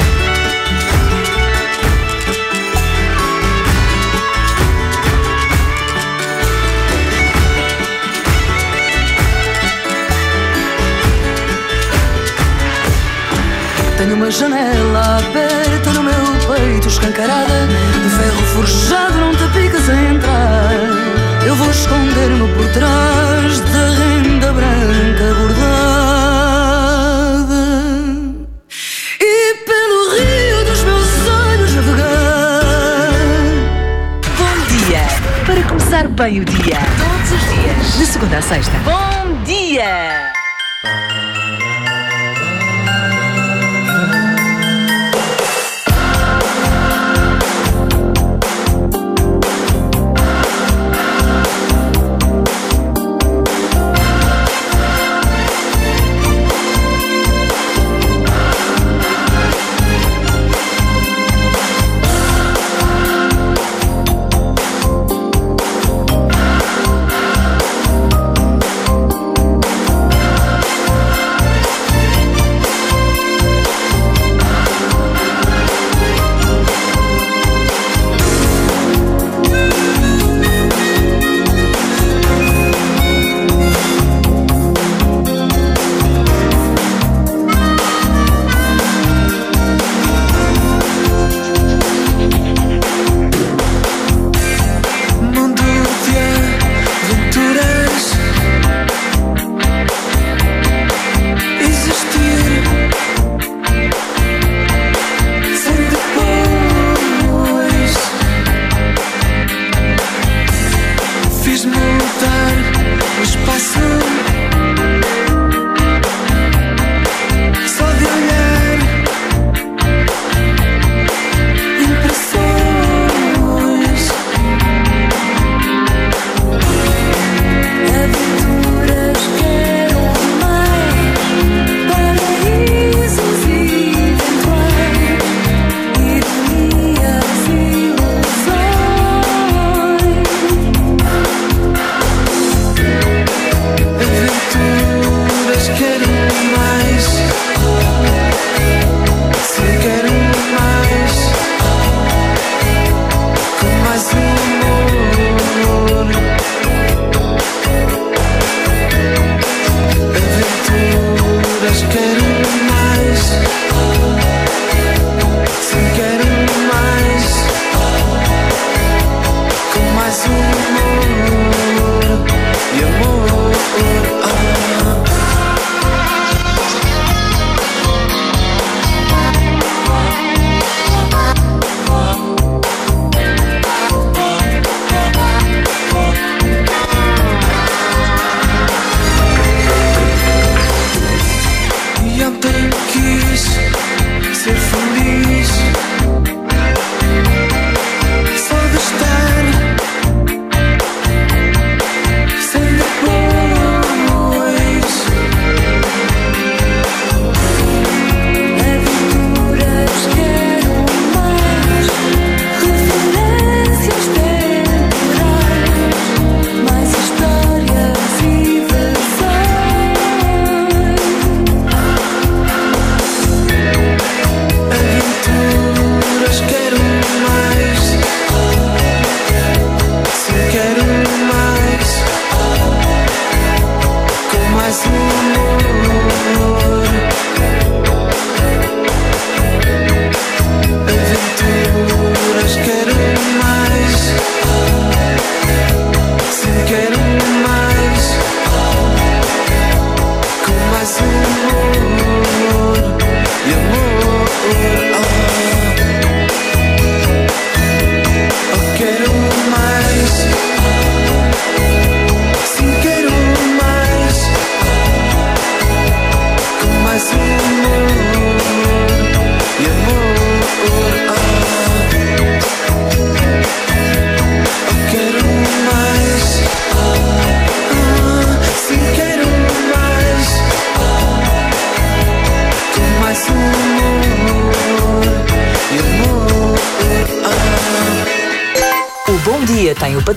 Tenho uma janela aberta no meu peito, escancarada, de ferro forjado, não te picas a entrar. Eu vou esconder-me por trás da renda branca bordada e Dia. Para começar bem o dia. Todos os dias. De segunda a sexta. Bom dia!